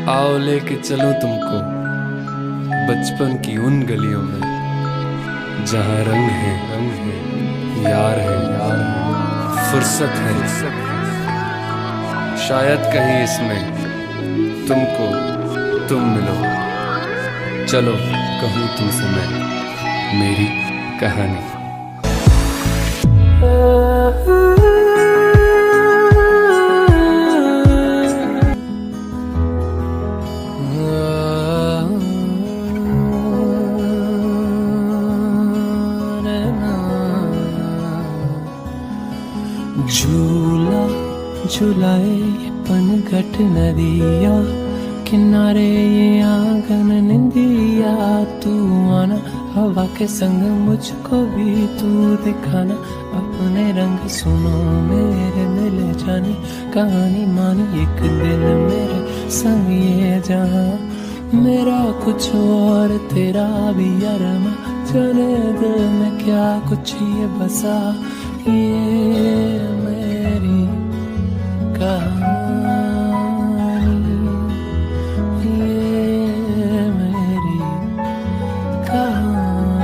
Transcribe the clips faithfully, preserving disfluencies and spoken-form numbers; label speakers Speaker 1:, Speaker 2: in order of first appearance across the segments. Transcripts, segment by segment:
Speaker 1: आओ लेके चलो तुमको बचपन की उन गलियों में जहाँ रंग है रंग है यार है यार है फुर्सत है फुर्सत है। शायद कहीं इसमें तुमको तुम मिलो। चलो कहूँ तुमसे मैं मेरी कहानी।
Speaker 2: झूला झुलाए पनघट नदिया किनारे ये आंगन निंदिया। तू आना हवा के संग मुझको भी तू दिखाना अपने रंग। सुनो मेरे मिल जानी कहानी मानी एक दिन मेरे संग ये जहां मेरा कुछ और तेरा भी अरमा। जाने दिल में क्या कुछ ये बसा ये मेरी कहानी ये मेरी कहानी।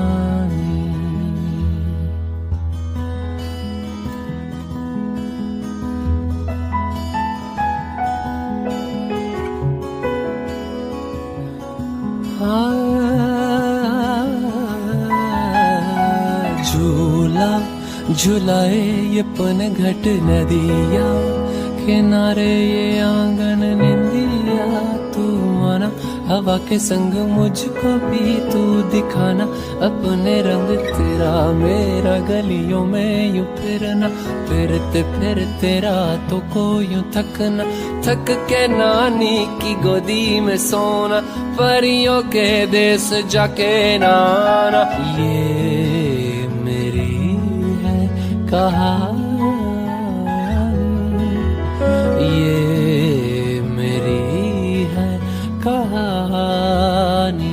Speaker 2: झूला झुलाए ये पनघट नदिया किनारे ये आंगन निंदिया। तू आना हवा के संग मुझको भी तू दिखाना अपने रंग। तेरा मेरा गलियों में यूं फिरना फिरते फिरते रातों को यूं थकना। थक के नानी की गोदी में सोना परियों के देश जाके नाना। ये मेरी है कहानी ये मेरी है कहानी।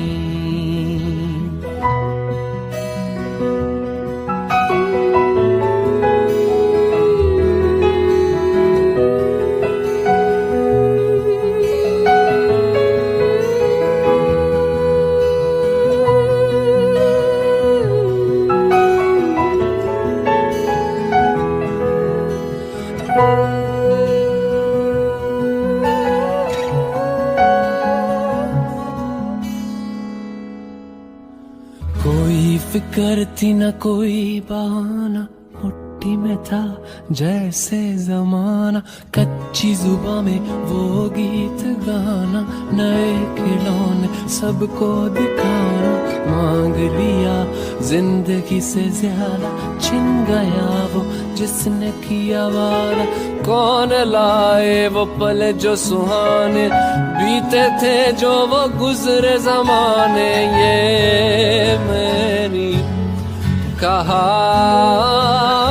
Speaker 2: कोई फिक्र थी न कोई बहाना मुट्ठी में था जैसे जमाना। कच्ची जुबा में वो गीत गाना नए खिलौने सबको दिखाना। मांग लिया जिंदगी से ज्यादा छिन गया वो जिसने किया वादा। कौन लाए वो पल जो सुहाने बीते थे जो वो गुजरे जमाने। ये मेरी कहानी